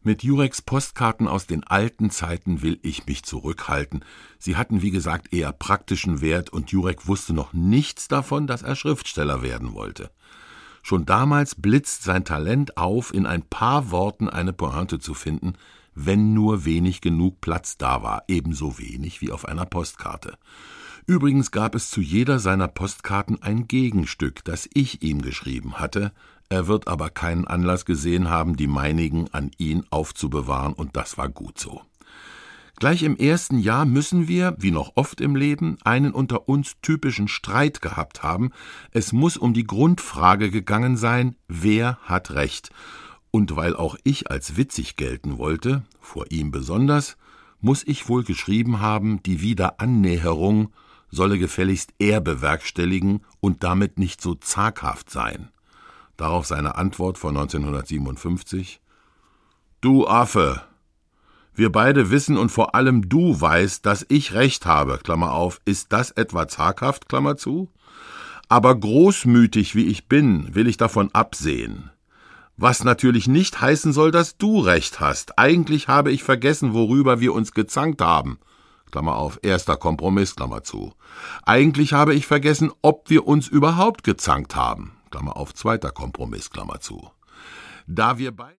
Mit Jureks Postkarten aus den alten Zeiten will ich mich zurückhalten. Sie hatten, wie gesagt, eher praktischen Wert und Jurek wusste noch nichts davon, dass er Schriftsteller werden wollte. Schon damals blitzt sein Talent auf, in ein paar Worten eine Pointe zu finden, wenn nur wenig genug Platz da war, ebenso wenig wie auf einer Postkarte. Übrigens gab es zu jeder seiner Postkarten ein Gegenstück, das ich ihm geschrieben hatte. Er wird aber keinen Anlass gesehen haben, die meinigen an ihn aufzubewahren, und das war gut so. Gleich im ersten Jahr müssen wir, wie noch oft im Leben, einen unter uns typischen Streit gehabt haben. Es muss um die Grundfrage gegangen sein, wer hat Recht? Und weil auch ich als witzig gelten wollte, vor ihm besonders, muss ich wohl geschrieben haben, die Wiederannäherung solle gefälligst er bewerkstelligen und damit nicht so zaghaft sein. Darauf seine Antwort von 1957: »Du Affe, wir beide wissen und vor allem du weißt, dass ich Recht habe, Klammer auf, ist das etwa zaghaft, Klammer zu? Aber großmütig wie ich bin, will ich davon absehen. Was natürlich nicht heißen soll, dass du Recht hast. Eigentlich habe ich vergessen, worüber wir uns gezankt haben. Klammer auf, erster Kompromiss, Klammer zu. Eigentlich habe ich vergessen, ob wir uns überhaupt gezankt haben. Klammer auf, zweiter Kompromiss, Klammer zu. Da wir beide